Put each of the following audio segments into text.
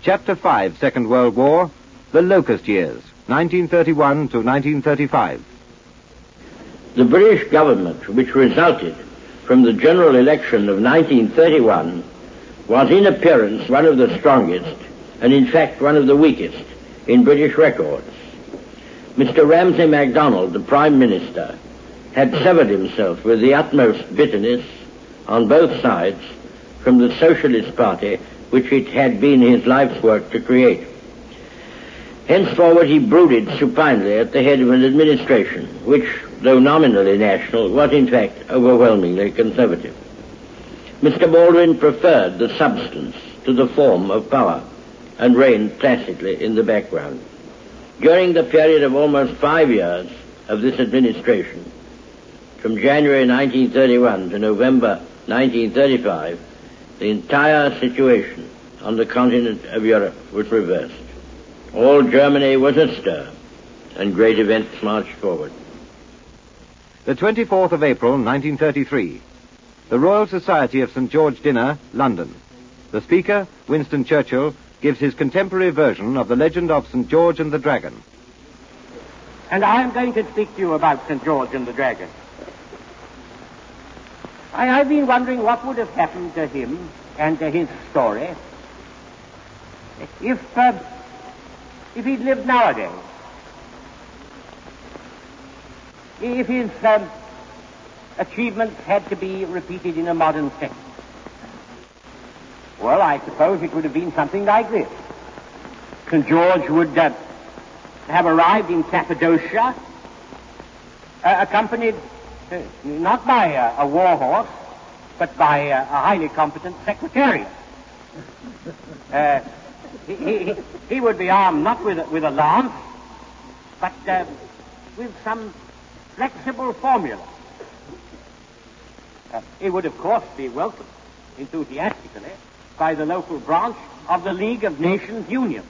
Chapter 5, Second World War, The Locust Years, 1931 to 1935. The British government, which resulted from the general election of 1931, was in appearance one of the strongest, and in fact one of the weakest, in British records. Mr. Ramsay MacDonald, the Prime Minister, had severed himself with the utmost bitterness on both sides from the Socialist Party, which it had been his life's work to create. Henceforward he brooded supinely at the head of an administration which, though nominally national, was in fact overwhelmingly conservative. Mr. Baldwin preferred the substance to the form of power and reigned placidly in the background. During the period of almost 5 years of this administration, from January 1931 to November 1935, the entire situation on the continent of Europe was reversed. All Germany was astir, and great events marched forward. The 24th of April, 1933. The Royal Society of St. George Dinner, London. The speaker, Winston Churchill, gives his contemporary version of the legend of St. George and the Dragon. And I am going to speak to you about St. George and the Dragon. I've been wondering what would have happened to him and to his story if he'd lived nowadays. If his achievements had to be repeated in a modern sense. Well, I suppose it would have been something like this. St. George would have arrived in Cappadocia, accompanied not by a war horse, but by a highly competent secretariat. He would be armed not with a lance, but with some flexible formula. He would, of course, be welcomed enthusiastically by the local branch of the League of Nations Union.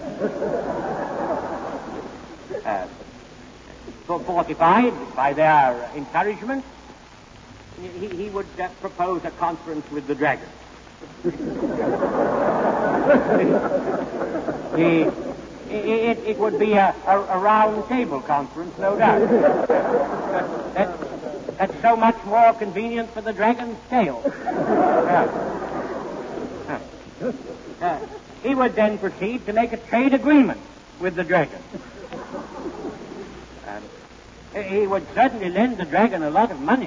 Fortified by their encouragement, he would propose a conference with the Dragon. It would be a round table conference, no doubt. That's so much more convenient for the Dragon's tail. He would then proceed to make a trade agreement with the Dragon. He would certainly lend the Dragon a lot of money.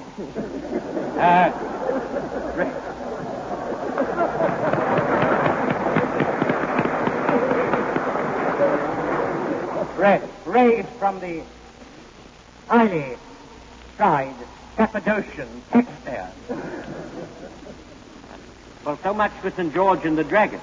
Raised from the highly tried Cappadocian text there. Well, so much for St. George and the Dragon.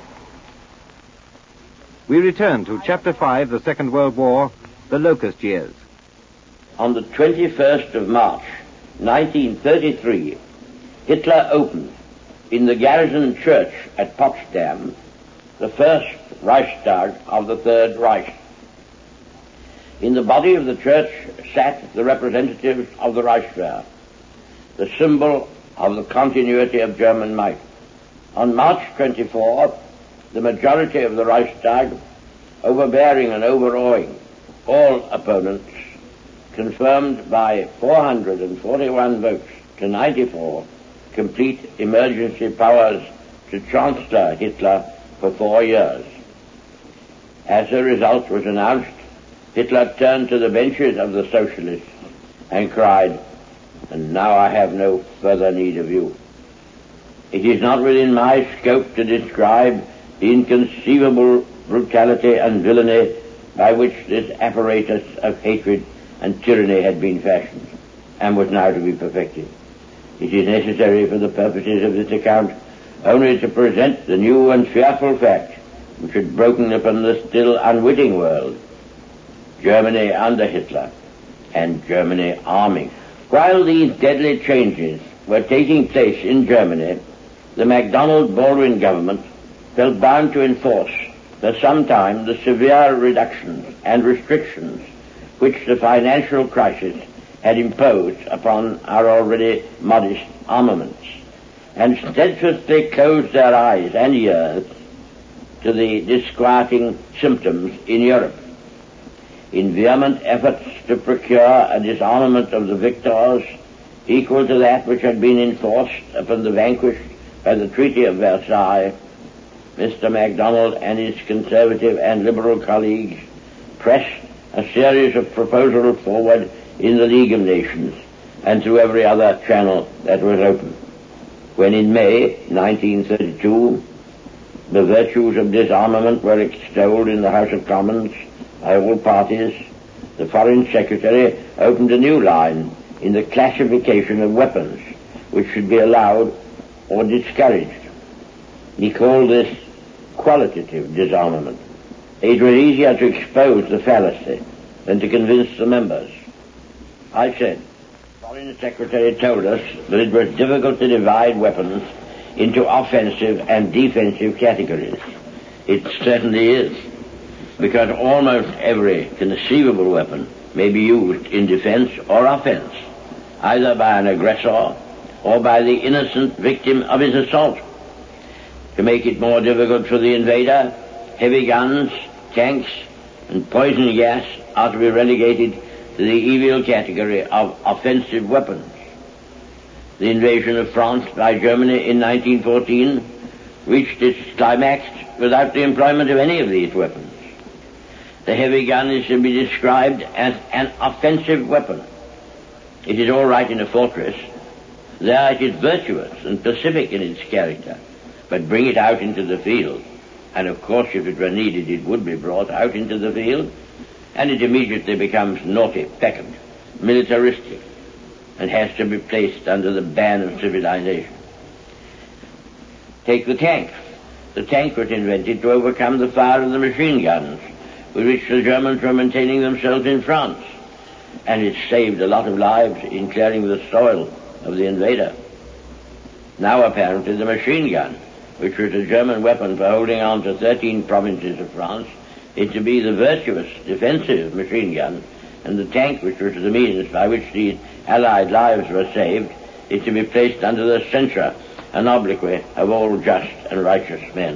We return to Chapter 5, the Second World War, The Locust Years. On the 21st of March, 1933, Hitler opened in the garrison church at Potsdam the first Reichstag of the Third Reich. In the body of the church sat the representatives of the Reichswehr, the symbol of the continuity of German might. On March 24, the majority of the Reichstag, overbearing and overawing all opponents, confirmed by 441 votes to 94 complete emergency powers to Chancellor Hitler for 4 years. As the result was announced, Hitler turned to the benches of the socialists and cried, "And now I have no further need of you." It is not within my scope to describe the inconceivable brutality and villainy by which this apparatus of hatred and tyranny had been fashioned, and was now to be perfected. It is necessary for the purposes of this account only to present the new and fearful fact which had broken upon the still unwitting world: Germany under Hitler, and Germany arming. While these deadly changes were taking place in Germany, the MacDonald-Baldwin government felt bound to enforce for some time the severe reductions and restrictions which the financial crisis had imposed upon our already modest armaments, and steadfastly closed their eyes and ears to the disquieting symptoms in Europe. In vehement efforts to procure a disarmament of the victors equal to that which had been enforced upon the vanquished by the Treaty of Versailles, Mr. MacDonald and his conservative and liberal colleagues pressed a series of proposals forward in the League of Nations and through every other channel that was open. When in May 1932 the virtues of disarmament were extolled in the House of Commons by all parties, the Foreign Secretary opened a new line in the classification of weapons which should be allowed or discouraged. He called this qualitative disarmament. It was easier to expose the fallacy than to convince the members. I said, the Foreign Secretary told us that it was difficult to divide weapons into offensive and defensive categories. It certainly is, because almost every conceivable weapon may be used in defense or offense, either by an aggressor or by the innocent victim of his assault. To make it more difficult for the invader, heavy guns, tanks, and poison gas are to be relegated to the evil category of offensive weapons. The invasion of France by Germany in 1914 reached its climax without the employment of any of these weapons. The heavy gun is to be described as an offensive weapon. It is all right in a fortress. There it is virtuous and pacific in its character, but bring it out into the field, and of course if it were needed it would be brought out into the field, and it immediately becomes naughty, peccant, militaristic, and has to be placed under the ban of civilization. Take the tank. The tank was invented to overcome the fire of the machine guns with which the Germans were maintaining themselves in France, and it saved a lot of lives in clearing the soil of the invader. Now apparently the machine gun, which was a German weapon for holding on to 13 provinces of France, is to be the virtuous defensive machine gun, and the tank, which was the means by which these Allied lives were saved, is to be placed under the censure and obloquy of all just and righteous men.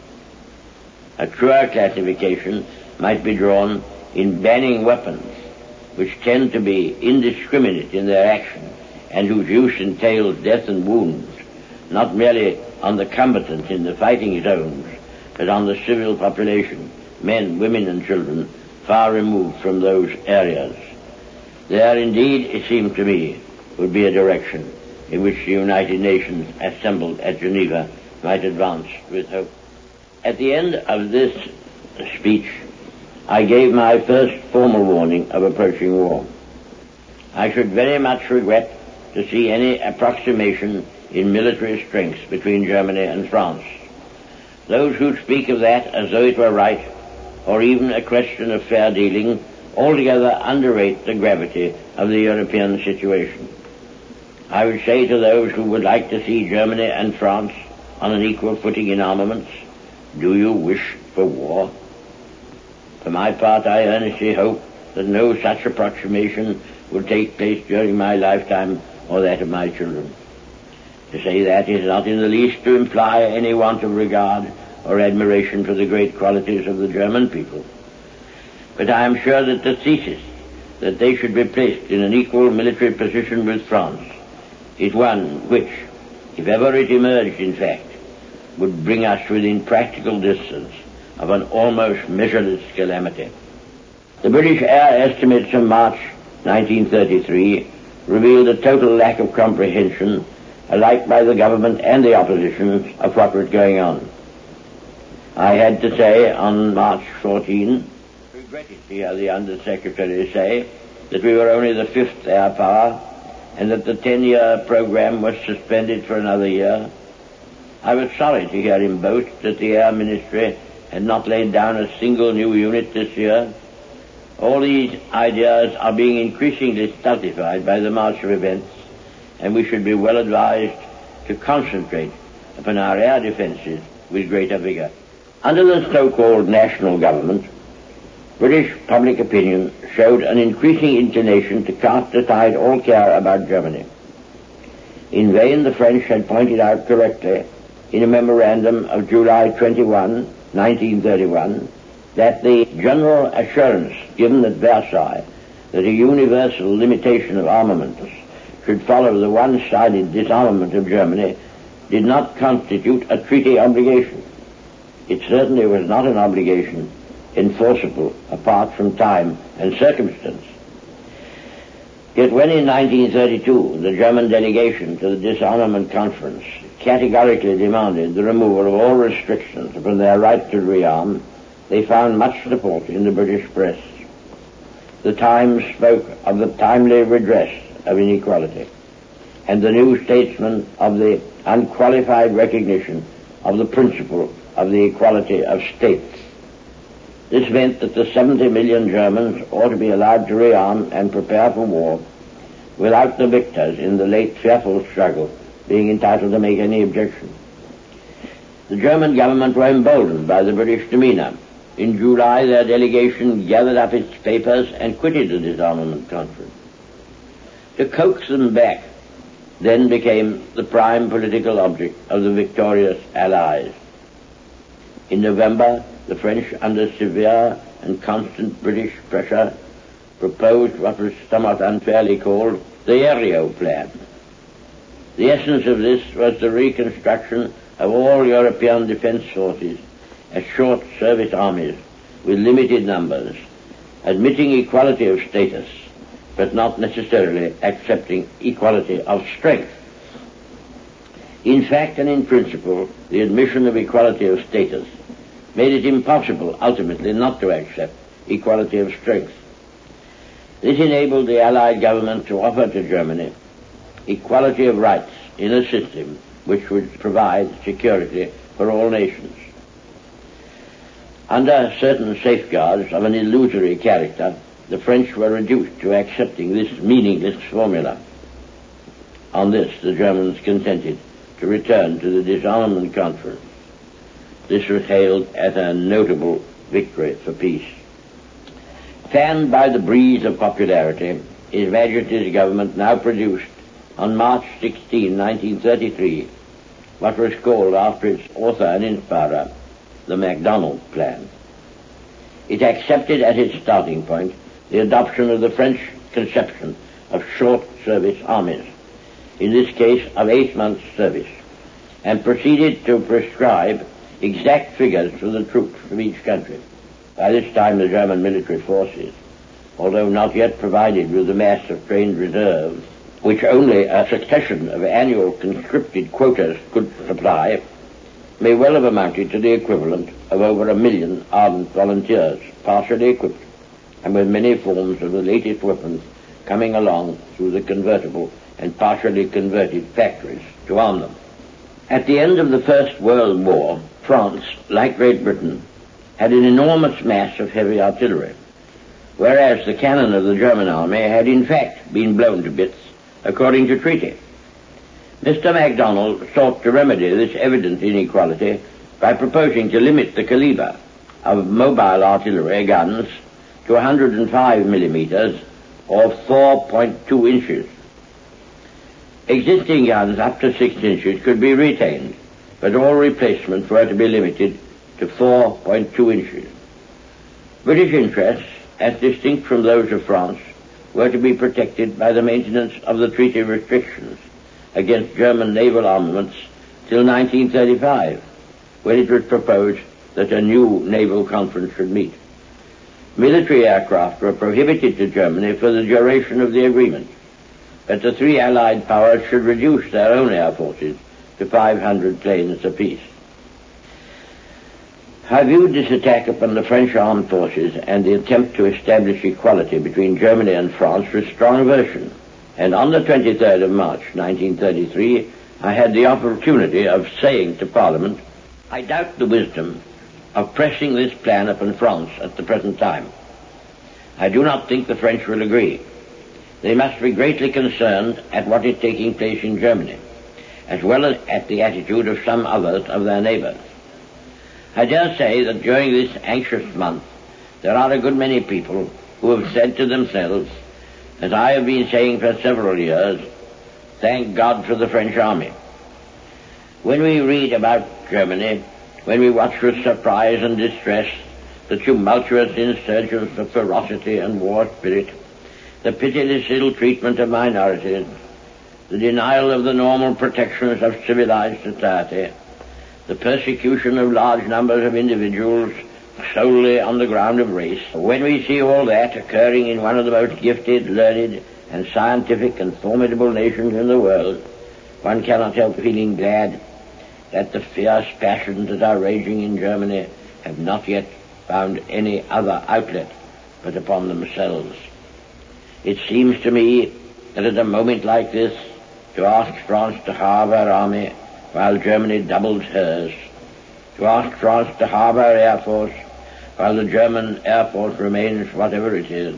A truer classification might be drawn in banning weapons which tend to be indiscriminate in their action and whose use entails death and wounds, not merely on the combatants in the fighting zones, but on the civil population, men, women, and children, far removed from those areas. There, indeed, it seems to me, would be a direction in which the United Nations assembled at Geneva might advance with hope. At the end of this speech, I gave my first formal warning of approaching war. I should very much regret to see any approximation in military strengths between Germany and France. Those who speak of that as though it were right, or even a question of fair dealing, altogether underrate the gravity of the European situation. I would say to those who would like to see Germany and France on an equal footing in armaments, do you wish for war? For my part, I earnestly hope that no such approximation will take place during my lifetime or that of my children. To say that is not in the least to imply any want of regard or admiration for the great qualities of the German people. But I am sure that the thesis that they should be placed in an equal military position with France is one which, if ever it emerged in fact, would bring us within practical distance of an almost measureless calamity. The British air estimates of March 1933 revealed a total lack of comprehension, alike by the government and the opposition, of what was going on. I had to say on March 14, regretted to hear the Under-Secretary say that we were only the fifth air power and that the 10-year program was suspended for another year. I was sorry to hear him boast that the Air Ministry had not laid down a single new unit this year. All these ideas are being increasingly stultified by the march of events, and we should be well advised to concentrate upon our air defences with greater vigour. Under the so-called national government, British public opinion showed an increasing inclination to cast aside all care about Germany. In vain the French had pointed out correctly in a memorandum of July 21, 1931, that the general assurance given at Versailles that a universal limitation of armaments should follow the one-sided disarmament of Germany did not constitute a treaty obligation. It certainly was not an obligation enforceable apart from time and circumstance. Yet when in 1932 the German delegation to the Disarmament Conference categorically demanded the removal of all restrictions from their right to rearm, they found much support in the British press. The Times spoke of the timely redress of inequality, and the New Statesman of the unqualified recognition of the principle of the equality of states. This meant that the 70 million Germans ought to be allowed to rearm and prepare for war without the victors in the late fearful struggle being entitled to make any objection. The German government were emboldened by the British demeanor. In July, their delegation gathered up its papers and quitted the Disarmament Conference. To coax them back then became the prime political object of the victorious Allies. In November, the French, under severe and constant British pressure, proposed what was somewhat unfairly called the Herriot Plan. The essence of this was the reconstruction of all European defense forces as short service armies with limited numbers, admitting equality of status, but not necessarily accepting equality of strength. In fact and in principle, the admission of equality of status made it impossible ultimately not to accept equality of strength. This enabled the Allied government to offer to Germany equality of rights in a system which would provide security for all nations. Under certain safeguards of an illusory character, the French were reduced to accepting this meaningless formula. On this, the Germans consented to return to the Disarmament Conference. This was hailed as a notable victory for peace. Fanned by the breeze of popularity, His Majesty's government now produced, on March 16, 1933, what was called, after its author and inspirer, the MacDonald Plan. It accepted as its starting point the adoption of the French conception of short service armies, in this case of 8 months' service, and proceeded to prescribe exact figures for the troops from each country. By this time the German military forces, although not yet provided with the mass of trained reserves, which only a succession of annual conscripted quotas could supply, may well have amounted to the equivalent of over 1 million ardent volunteers, partially equipped, and with many forms of the latest weapons coming along through the convertible and partially converted factories to arm them. At the end of the First World War, France, like Great Britain, had an enormous mass of heavy artillery, whereas the cannon of the German army had in fact been blown to bits according to treaty. Mr. MacDonald sought to remedy this evident inequality by proposing to limit the caliber of mobile artillery guns to 105 millimeters or 4.2 inches. Existing guns up to 6 inches could be retained, but all replacements were to be limited to 4.2 inches. British interests, as distinct from those of France, were to be protected by the maintenance of the treaty restrictions against German naval armaments till 1935, when it was proposed that a new naval conference should meet. Military aircraft were prohibited to Germany for the duration of the agreement, but the 3 Allied powers should reduce their own air forces to 500 planes apiece. I viewed this attack upon the French armed forces and the attempt to establish equality between Germany and France with strong aversion, and on the 23rd of March 1933 I had the opportunity of saying to Parliament, I doubt the wisdom of pressing this plan upon France at the present time. I do not think the French will agree. They must be greatly concerned at what is taking place in Germany, as well as at the attitude of some others of their neighbors. I dare say that during this anxious month there are a good many people who have said to themselves, as I have been saying for several years, thank God for the French army. When we read about Germany, when we watch with surprise and distress the tumultuous insurgence of ferocity and war spirit, the pitiless ill treatment of minorities, the denial of the normal protections of civilized society, the persecution of large numbers of individuals solely on the ground of race. When we see all that occurring in one of the most gifted, learned, and scientific and formidable nations in the world, one cannot help feeling glad that the fierce passions that are raging in Germany have not yet found any other outlet but upon themselves. It seems to me that at a moment like this, to ask France to halve her army while Germany doubles hers, to ask France to halve her air force while the German air force remains whatever it is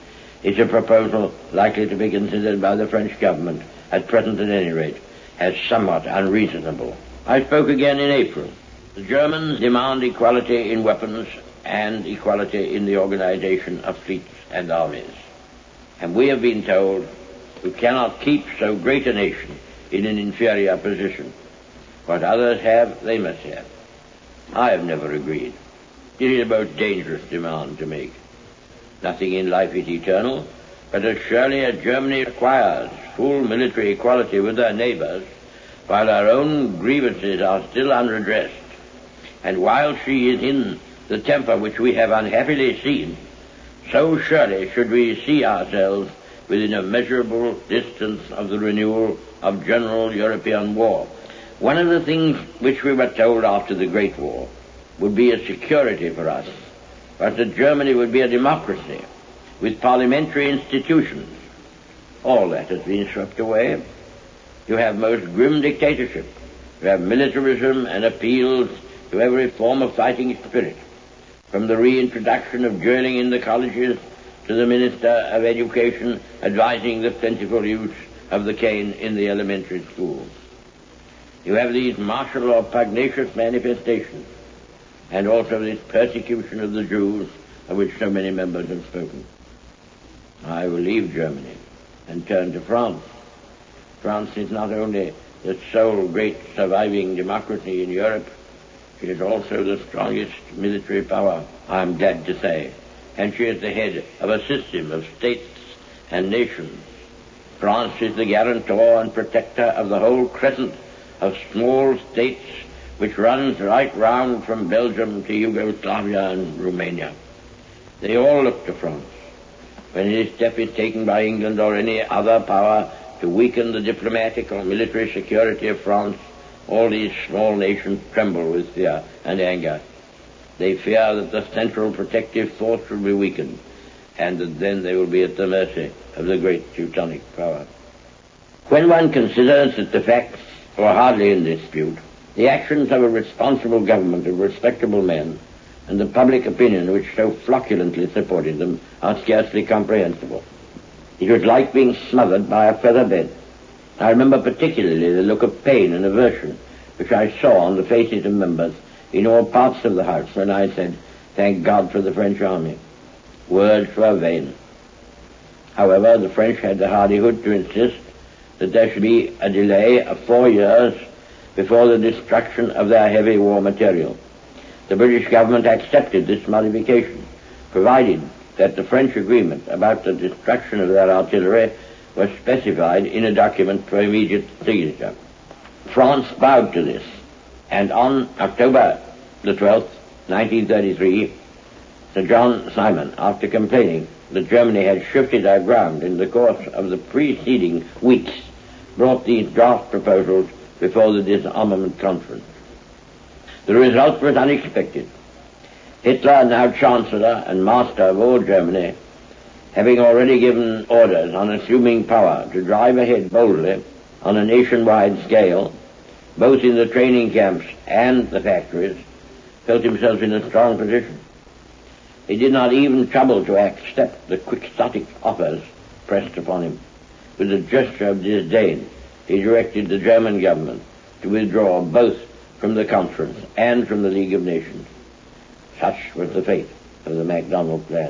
a proposal likely to be considered by the French government, at present at any rate, as somewhat unreasonable. I spoke again in April. The Germans demand equality in weapons and equality in the organization of fleets and armies. And we have been told we cannot keep so great a nation in an inferior position. What others have, they must have. I have never agreed. It is a most dangerous demand to make. Nothing in life is eternal, but as surely as Germany acquires full military equality with her neighbors, while our own grievances are still unredressed, and while she is in the temper which we have unhappily seen, so surely should we see ourselves within a measurable distance of the renewal of general European war. One of the things which we were told after the Great War would be a security for us, but that Germany would be a democracy with parliamentary institutions. All that has been swept away. You have most grim dictatorship. You have militarism and appeals to every form of fighting spirit, from the reintroduction of dueling in the colleges to the Minister of Education advising the plentiful use of the cane in the elementary schools. You have these martial or pugnacious manifestations, and also this persecution of the Jews, of which so many members have spoken. I will leave Germany and turn to France. France is not only the sole great surviving democracy in Europe, she is also the strongest military power, I am glad to say, and she is the head of a system of states and nations. France is the guarantor and protector of the whole crescent of small states which runs right round from Belgium to Yugoslavia and Romania. They all look to France. When any step is taken by England or any other power to weaken the diplomatic or military security of France, all these small nations tremble with fear and anger. They fear that the central protective force will be weakened, and that then they will be at the mercy of the great Teutonic power. When one considers that the facts are hardly in dispute, the actions of a responsible government of respectable men, and the public opinion which so flocculently supported them, are scarcely comprehensible. It was like being smothered by a feather bed. I remember particularly the look of pain and aversion which I saw on the faces of members in all parts of the House when I said, "Thank God for the French army." Words were vain. However, the French had the hardihood to insist that there should be a delay of 4 years before the destruction of their heavy war material. The British government accepted this modification, provided that the French agreement about the destruction of their artillery was specified in a document for immediate signature. France bowed to this, and on October the 12th, 1933, Sir John Simon, after complaining that Germany had shifted her ground in the course of the preceding weeks, brought these draft proposals before the disarmament conference. The result was unexpected. Hitler, now Chancellor and master of all Germany, having already given orders on assuming power to drive ahead boldly on a nationwide scale, both in the training camps and the factories, felt himself in a strong position. He did not even trouble to accept the quixotic offers pressed upon him. With a gesture of disdain, he directed the German government to withdraw both from the conference and from the League of Nations. Such was the fate of the MacDonald plan.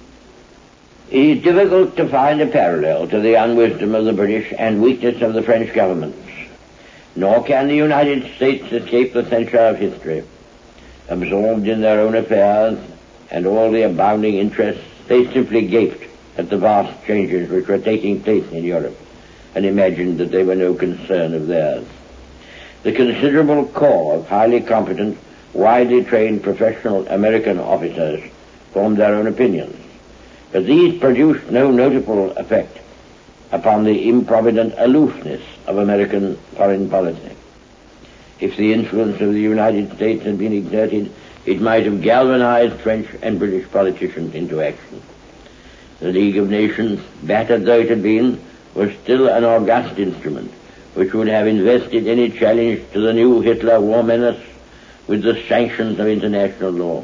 It is difficult to find a parallel to the unwisdom of the British and weakness of the French governments. Nor can the United States escape the censure of history. Absorbed in their own affairs and all the abounding interests, they simply gaped at the vast changes which were taking place in Europe and imagined that they were no concern of theirs. The considerable corps of highly competent, widely trained professional American officers formed their own opinions, but these produced no notable effect upon the improvident aloofness of American foreign policy. If the influence of the United States had been exerted, it might have galvanized French and British politicians into action. The League of Nations, battered though it had been, was still an august instrument which would have invested any challenge to the new Hitler war menace with the sanctions of international law.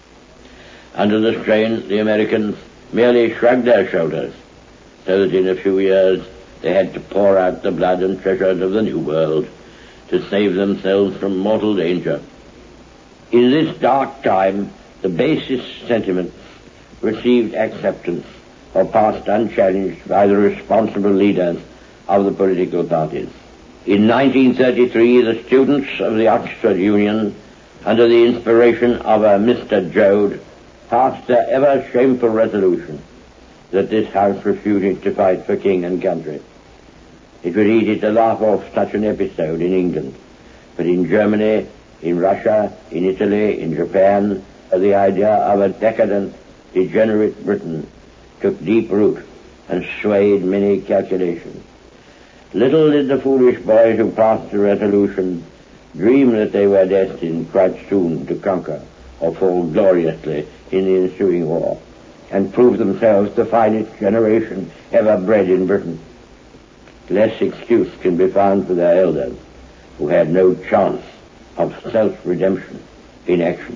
Under the strain, the Americans merely shrugged their shoulders, so that in a few years they had to pour out the blood and treasures of the New World to save themselves from mortal danger. In this dark time, the basest sentiments received acceptance or passed unchallenged by the responsible leaders of the political parties. In 1933, the students of the Oxford Union, under the inspiration of a Mr. Joad, passed their ever shameful resolution that this House refused to fight for king and country. It was easy to laugh off such an episode in England, but in Germany, in Russia, in Italy, in Japan, the idea of a decadent, degenerate Britain took deep root and swayed many calculations. Little did the foolish boys who passed the resolution dream that they were destined quite soon to conquer or fall gloriously in the ensuing war, and prove themselves the finest generation ever bred in Britain. Less excuse can be found for their elders, who had no chance of self-redemption in action.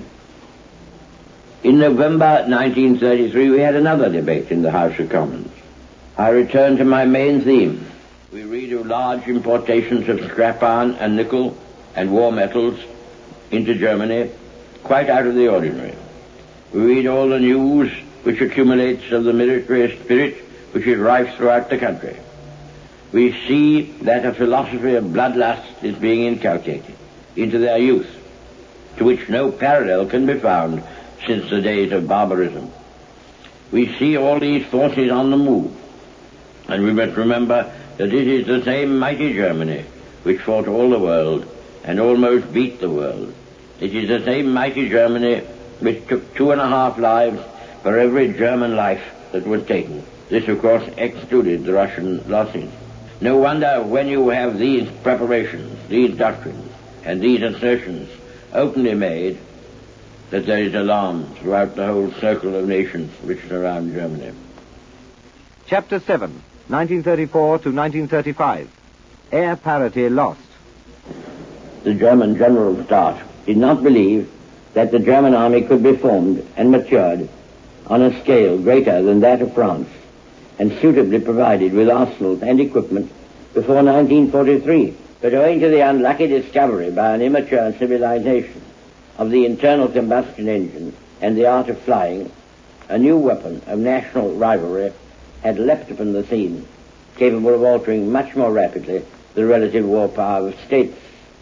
In November 1933, we had another debate in the House of Commons. I return to my main theme. We read of large importations of scrap iron and nickel and war metals into Germany, quite out of the ordinary. We read all the news which accumulates of the military spirit which is rife throughout the country. We see that a philosophy of bloodlust is being inculcated into their youth, to which no parallel can be found since the days of barbarism. We see all these forces on the move, and we must remember that it is the same mighty Germany which fought all the world and almost beat the world. It is the same mighty Germany which took 2.5 lives for every German life that was taken. This, of course, excluded the Russian losses. No wonder when you have these preparations, these doctrines, and these assertions openly made, that there is alarm throughout the whole circle of nations which surround Germany. Chapter 7, 1934 to 1935. Air parity lost. The German General Staff did not believe that the German army could be formed and matured on a scale greater than that of France and suitably provided with arsenals and equipment before 1943. But owing to the unlucky discovery by an immature civilization of the internal combustion engine and the art of flying, a new weapon of national rivalry had leapt upon the scene, capable of altering much more rapidly the relative war power of states.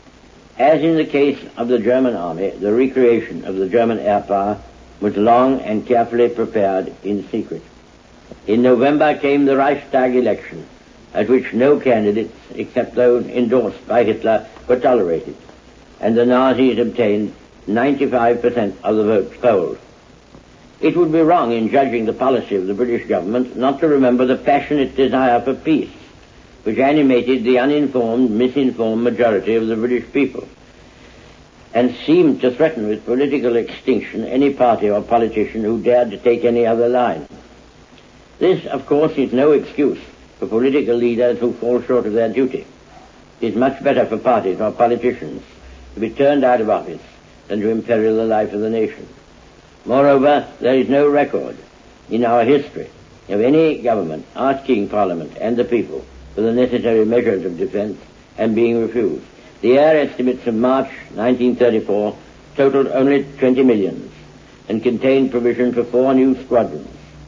As in the case of the German army, the recreation of the German air power was long and carefully prepared in secret. In November came the Reichstag election, at which no candidates except those endorsed by Hitler were tolerated, and the Nazis obtained 95% of the votes polled. It would be wrong in judging the policy of the British government not to remember the passionate desire for peace which animated the uninformed, misinformed majority of the British people, and seemed to threaten with political extinction any party or politician who dared to take any other line. This, of course, is no excuse for political leaders who fall short of their duty. It is much better for parties or politicians to be turned out of office than to imperil the life of the nation. Moreover, there is no record in our history of any government asking Parliament and the people for the necessary measures of defense and being refused. The air estimates of March 1934 totaled only 20 millions and contained provision for 4 new squadrons,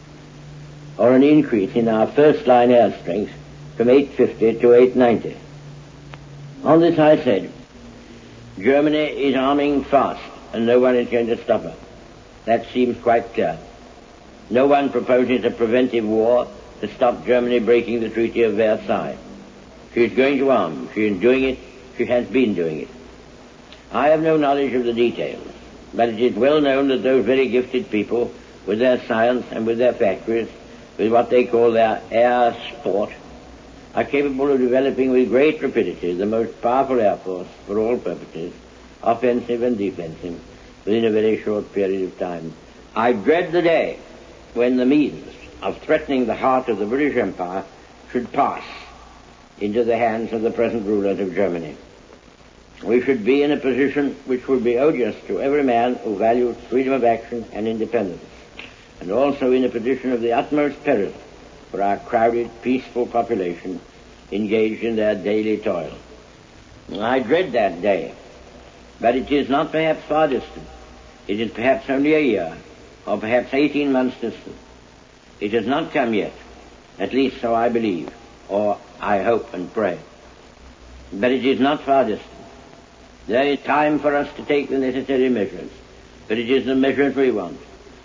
or an increase in our first-line air strength from 850 to 890. On this I said, Germany is arming fast and no one is going to stop her. That seems quite clear. No one proposes a preventive war to stop Germany breaking the Treaty of Versailles. She is going to arm. She is doing it. She has been doing it. I have no knowledge of the details, but it is well known that those very gifted people, with their science and with their factories, with what they call their air sport, are capable of developing with great rapidity the most powerful air force for all purposes, offensive and defensive, within a very short period of time. I dread the day when the means of threatening the heart of the British Empire should pass into the hands of the present rulers of Germany. We should be in a position which would be odious to every man who values freedom of action and independence, and also in a position of the utmost peril for our crowded, peaceful population engaged in their daily toil. I dread that day, but it is not perhaps far distant. It is perhaps only a year, or perhaps 18 months distant. It has not come yet, at least so I believe, or I hope and pray. But it is not far distant. There is time for us to take the necessary measures, but it is the measures we want.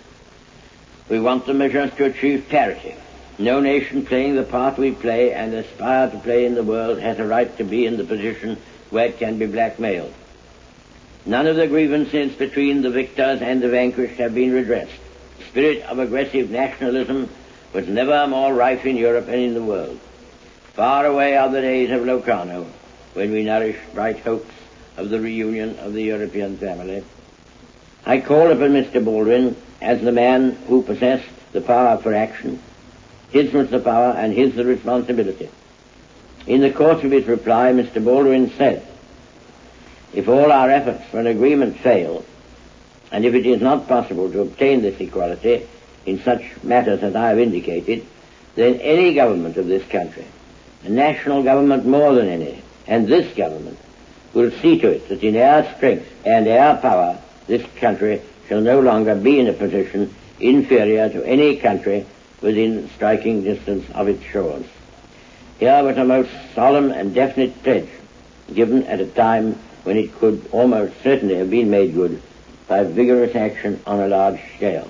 We want the measures to achieve parity. No nation playing the part we play and aspire to play in the world has a right to be in the position where it can be blackmailed. None of the grievances between the victors and the vanquished have been redressed. The spirit of aggressive nationalism was never more rife in Europe and in the world. Far away are the days of Locarno, when we nourished bright hopes of the reunion of the European family. I call upon Mr. Baldwin as the man who possessed the power for action. His was the power and his the responsibility. In the course of his reply, Mr. Baldwin said, if all our efforts for an agreement fail, and if it is not possible to obtain this equality in such matters as I have indicated, then any government of this country, a national government more than any, and this government, will see to it that in our strength and our power, this country shall no longer be in a position inferior to any country within striking distance of its shores. Here was a most solemn and definite pledge, given at a time when it could almost certainly have been made good by vigorous action on a large scale.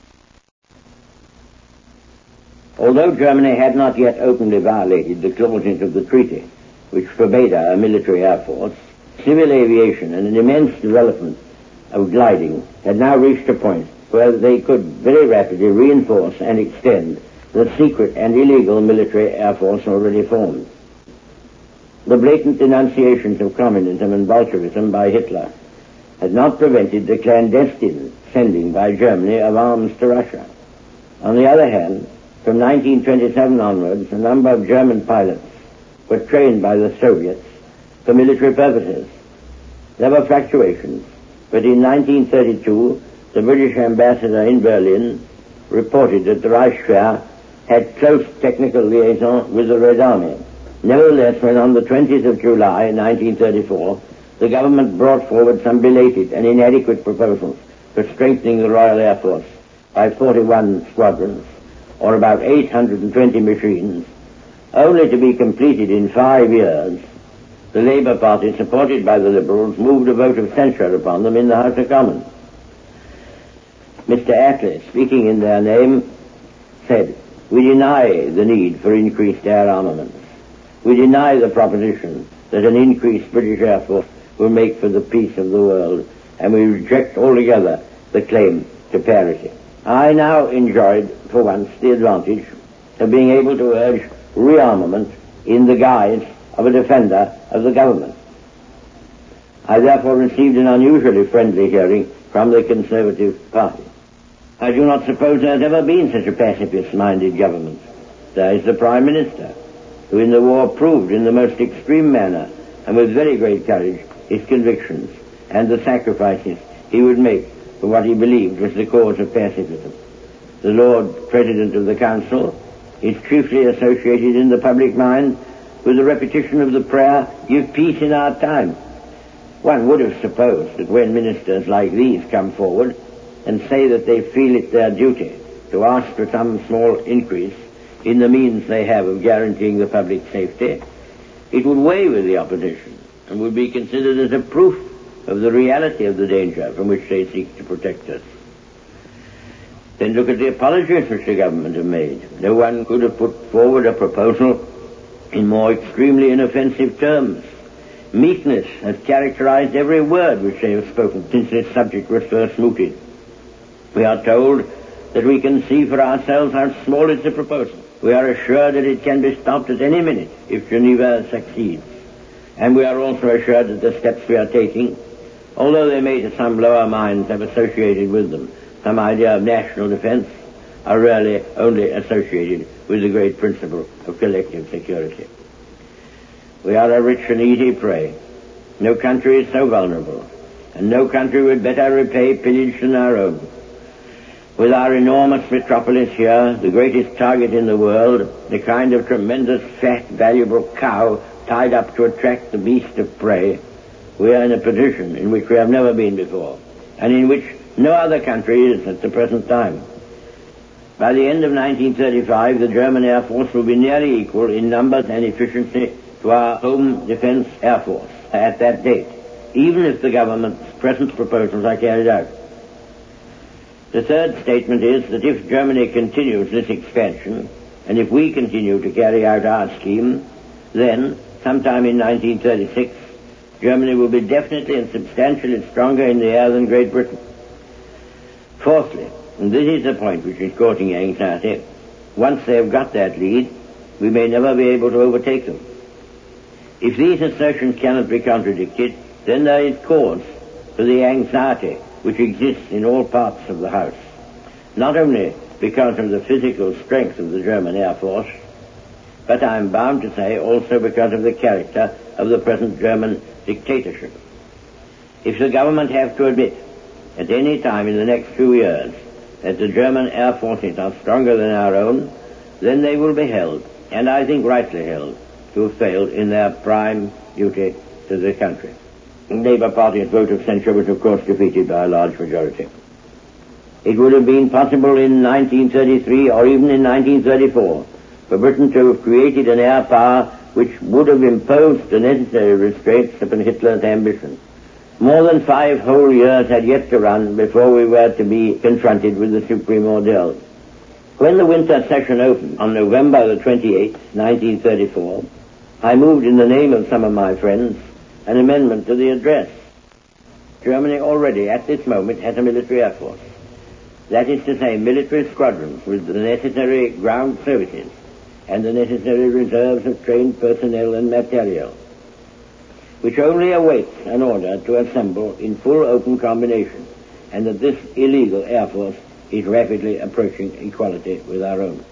Although Germany had not yet openly violated the clauses of the treaty, which forbade her a military air force, civil aviation and an immense development of gliding had now reached a point where they could very rapidly reinforce and extend the secret and illegal military air force already formed. The blatant denunciations of communism and Bolshevism by Hitler had not prevented the clandestine sending by Germany of arms to Russia. On the other hand, from 1927 onwards, a number of German pilots were trained by the Soviets for military purposes. There were fluctuations, but in 1932, the British ambassador in Berlin reported that the Reichswehr had close technical liaison with the Red Army. Nevertheless, when on the 20th of July, 1934, the government brought forward some belated and inadequate proposals for strengthening the Royal Air Force by 41 squadrons, or about 820 machines, only to be completed in 5 years, the Labour Party, supported by the Liberals, moved a vote of censure upon them in the House of Commons. Mr. Attlee, speaking in their name, said, "We deny the need for increased air armaments. We deny the proposition that an increased British Air Force will make for the peace of the world, and we reject altogether the claim to parity." I now enjoyed, for once, the advantage of being able to urge rearmament in the guise of a defender of the government. I therefore received an unusually friendly hearing from the Conservative Party. I do not suppose there has ever been such a pacifist-minded government. There is the Prime Minister, who in the war proved in the most extreme manner and with very great courage his convictions and the sacrifices he would make for what he believed was the cause of pacifism. The Lord President of the Council is chiefly associated in the public mind with the repetition of the prayer, "Give peace in our time." One would have supposed that when ministers like these come forward and say that they feel it their duty to ask for some small increase in the means they have of guaranteeing the public safety, it would weigh with the opposition and would be considered as a proof of the reality of the danger from which they seek to protect us. Then look at the apologies which the government have made. No one could have put forward a proposal in more extremely inoffensive terms. Meekness has characterized every word which they have spoken since this subject was first mooted. We are told that we can see for ourselves how small is the proposal. We are assured that it can be stopped at any minute if Geneva succeeds. And we are also assured that the steps we are taking, although they may to some lower minds have associated with them some idea of national defense, are really only associated with the great principle of collective security. We are a rich and easy prey. No country is so vulnerable, and no country would better repay pillage than our own. With our enormous metropolis here, the greatest target in the world, the kind of tremendous, fat, valuable cow tied up to attract the beast of prey, we are in a position in which we have never been before, and in which no other country is at the present time. By the end of 1935, the German Air Force will be nearly equal in numbers and efficiency to our home defense Air Force at that date, even if the government's present proposals are carried out. The third statement is that if Germany continues this expansion, and if we continue to carry out our scheme, then, sometime in 1936, Germany will be definitely and substantially stronger in the air than Great Britain. Fourthly, and this is the point which is causing anxiety, once they have got that lead, we may never be able to overtake them. If these assertions cannot be contradicted, then there is cause for the anxiety which exists in all parts of the House, not only because of the physical strength of the German Air Force, but I am bound to say also because of the character of the present German dictatorship. If the government have to admit at any time in the next few years that the German air forces are stronger than our own, then they will be held, and I think rightly held, to have failed in their prime duty to the country. The Labour Party's vote of censure was of course defeated by a large majority. It would have been possible in 1933 or even in 1934 for Britain to have created an air power which would have imposed the necessary restraints upon Hitler's ambition. More than 5 whole years had yet to run before we were to be confronted with the supreme ordeal. When the winter session opened on November the 28th, 1934, I moved in the name of some of my friends an amendment to the address. Germany already at this moment has a military air force. That is to say, military squadrons with the necessary ground services and the necessary reserves of trained personnel and material, which only awaits an order to assemble in full open combination, and that this illegal air force is rapidly approaching equality with our own.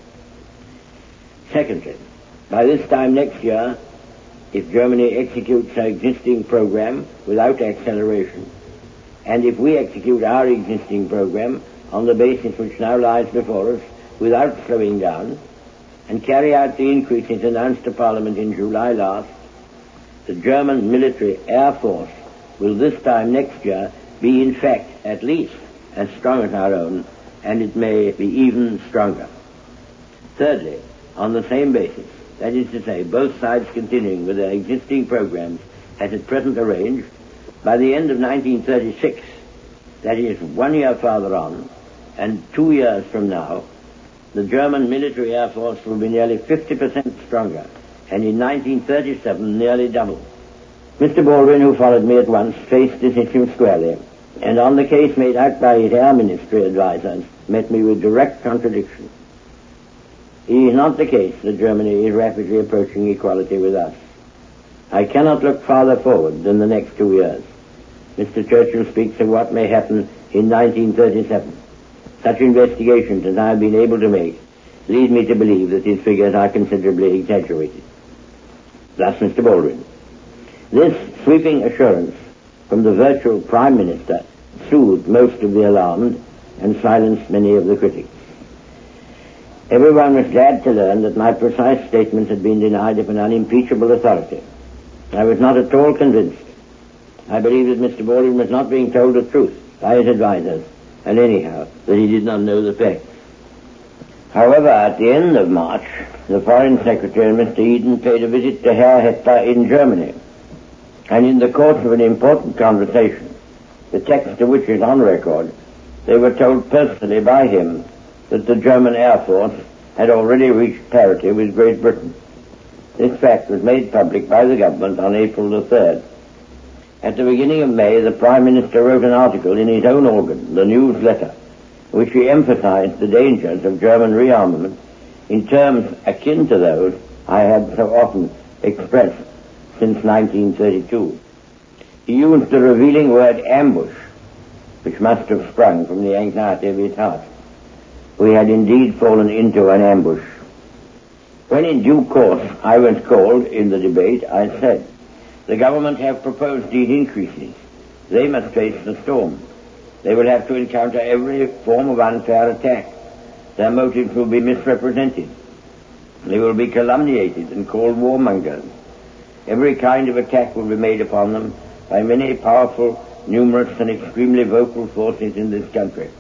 Secondly, by this time next year, if Germany executes her existing program without acceleration, and if we execute our existing program on the basis which now lies before us without slowing down, and carry out the increases announced to Parliament in July last, the German military air force will this time next year be in fact at least as strong as our own, and it may be even stronger. Thirdly, on the same basis, that is to say, both sides continuing with their existing programs as at present arranged, by the end of 1936, that is 1 year farther on, and 2 years from now, the German military air force will be nearly 50% stronger, and in 1937 nearly double. Mr. Baldwin, who followed me at once, faced this issue squarely, and on the case made out by his Air Ministry advisers, met me with direct contradiction. It is not the case that Germany is rapidly approaching equality with us. I cannot look farther forward than the next 2 years. Mr. Churchill speaks of what may happen in 1937. Such investigations as I have been able to make lead me to believe that these figures are considerably exaggerated. Thus, Mr. Baldwin. This sweeping assurance from the virtual Prime Minister soothed most of the alarmed and silenced many of the critics. Everyone was glad to learn that my precise statements had been denied upon unimpeachable authority. I was not at all convinced. I believe that Mr. Baldwin was not being told the truth by his advisers, and anyhow, that he did not know the facts. However, at the end of March, the Foreign Secretary, Mr. Eden, paid a visit to Herr Hitler in Germany. and in the course of an important conversation, the text of which is on record, they were told personally by him that the German Air Force had already reached parity with Great Britain. This fact was made public by the government on April the 3rd. At the beginning of May, the Prime Minister wrote an article in his own organ, the News Letter, in which he emphasized the dangers of German rearmament in terms akin to those I had so often expressed since 1932. He used the revealing word ambush, which must have sprung from the anxiety of his heart. We had indeed fallen into an ambush. When in due course I was called in the debate, I said, the government have proposed these increases. They must face the storm. They will have to encounter every form of unfair attack. Their motives will be misrepresented. They will be calumniated and called warmongers. Every kind of attack will be made upon them by many powerful, numerous, and extremely vocal forces in this country.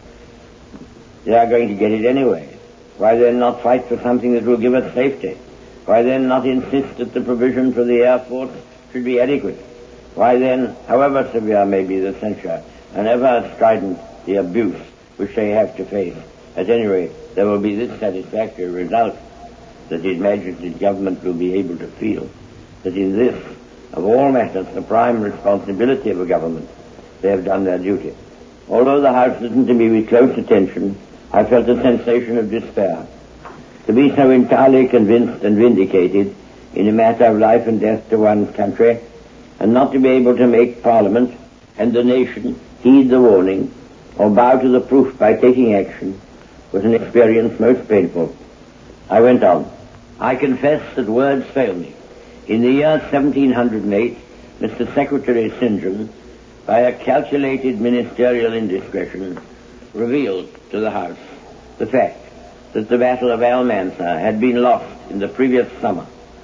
They are going to get it anyway. Why then not fight for something that will give us safety? Why then not insist that the provision for the Air Force should be adequate? Why then, however severe may be the censure, and ever strident the abuse which they have to face, at any rate, there will be this satisfactory result, that His Majesty's government will be able to feel that in this, of all matters, the prime responsibility of a government, they have done their duty. Although the House listened to me with close attention, I felt a sensation of despair. To be so entirely convinced and vindicated in a matter of life and death to one's country, and not to be able to make Parliament and the nation heed the warning or bow to the proof by taking action, was an experience most painful. I went on. I confess that words fail me. In the year 1708, Mr. Secretary St. John, by a calculated ministerial indiscretion, revealed to the House the fact that the Battle of Almanza had been lost in the previous summer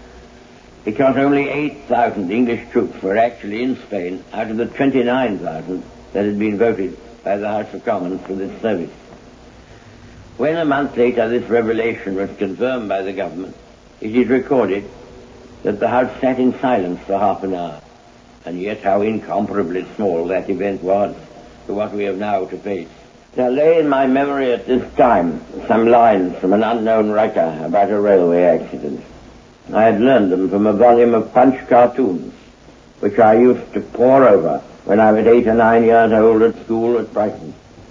because only 8,000 English troops were actually in Spain out of the 29,000 that had been voted by the House of Commons for this service. When a month later this revelation was confirmed by the government, it is recorded that the House sat in silence for half an hour, and yet how incomparably small that event was to what we have now to face. There lay in my memory at this time some lines from an unknown writer about a railway accident. I had learned them from a volume of Punch cartoons, which I used to pore over when I was 8 or 9 years old at school at Brighton.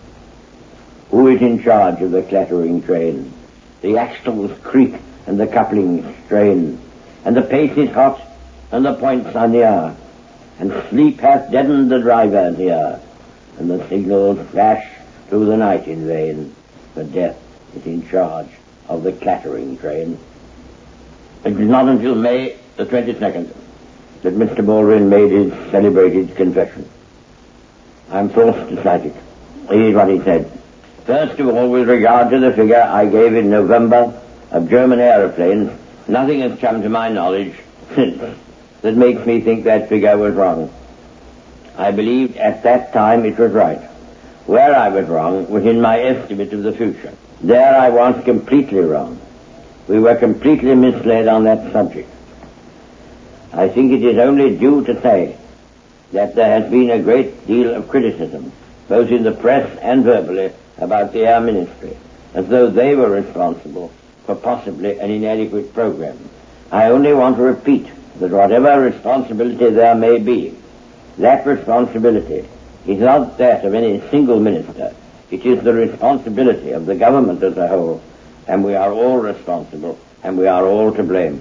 Who is in charge of the clattering train? The axles creak and the couplings strain, and the pace is hot and the points are near, and sleep hath deadened the driver's ear, and the signals flash through the night in vain, for death is in charge of the clattering train. It was not until May the 22nd that Mr. Baldwin made his celebrated confession. I am forced to cite it. Here's what he said. First of all, with regard to the figure I gave in November of German aeroplanes, nothing has come to my knowledge since that makes me think that figure was wrong. I believed at that time it was right. Where I was wrong was in my estimate of the future. There I was completely wrong. We were completely misled on that subject. I think it is only due to say that there has been a great deal of criticism, both in the press and verbally, about the Air Ministry, as though they were responsible for possibly an inadequate program. I only want to repeat that whatever responsibility there may be, that responsibility is not that of any single minister. It is the responsibility of the government as a whole, and we are all responsible, and we are all to blame.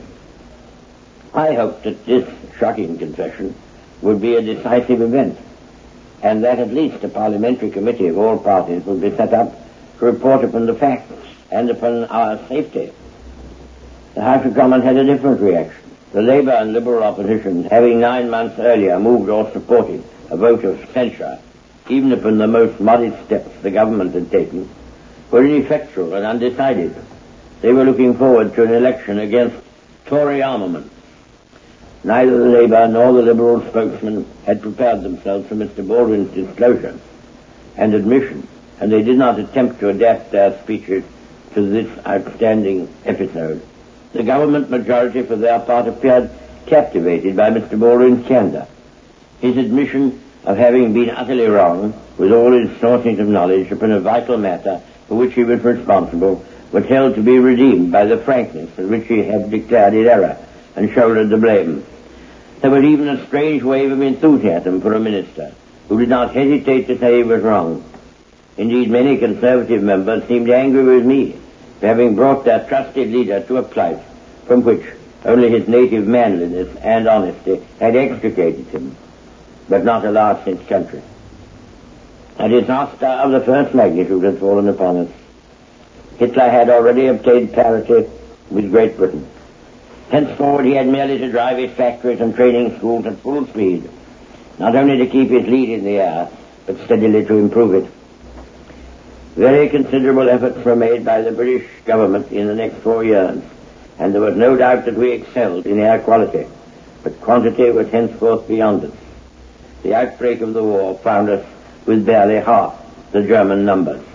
I hope that this shocking confession will be a decisive event, and that at least a parliamentary committee of all parties will be set up to report upon the facts and upon our safety. The House of Commons had a different reaction. The Labour and Liberal opposition, having 9 months earlier moved or supported a vote of censure, even upon the most modest steps the government had taken, were ineffectual and undecided. They were looking forward to an election against Tory armament. Neither the Labour nor the Liberal spokesmen had prepared themselves for Mr. Baldwin's disclosure and admission, and they did not attempt to adapt their speeches to this outstanding episode. The government majority, for their part, appeared captivated by Mr. Baldwin's candor. His admission of having been utterly wrong, with all his sources of knowledge upon a vital matter for which he was responsible, was held to be redeemed by the frankness with which he had declared his error and shouldered the blame. There was even a strange wave of enthusiasm for a minister who did not hesitate to say he was wrong. Indeed, many Conservative members seemed angry with me for having brought their trusted leader to a plight from which only his native manliness and honesty had extricated him, but not, alas, his country. A disaster of the first magnitude had fallen upon us. Hitler had already obtained parity with Great Britain. Henceforward he had merely to drive his factories and training schools at full speed, not only to keep his lead in the air, but steadily to improve it. Very considerable efforts were made by the British government in the next 4 years, and there was no doubt that we excelled in air quality, but quantity was henceforth beyond us. The outbreak of the war found us with barely half the German numbers.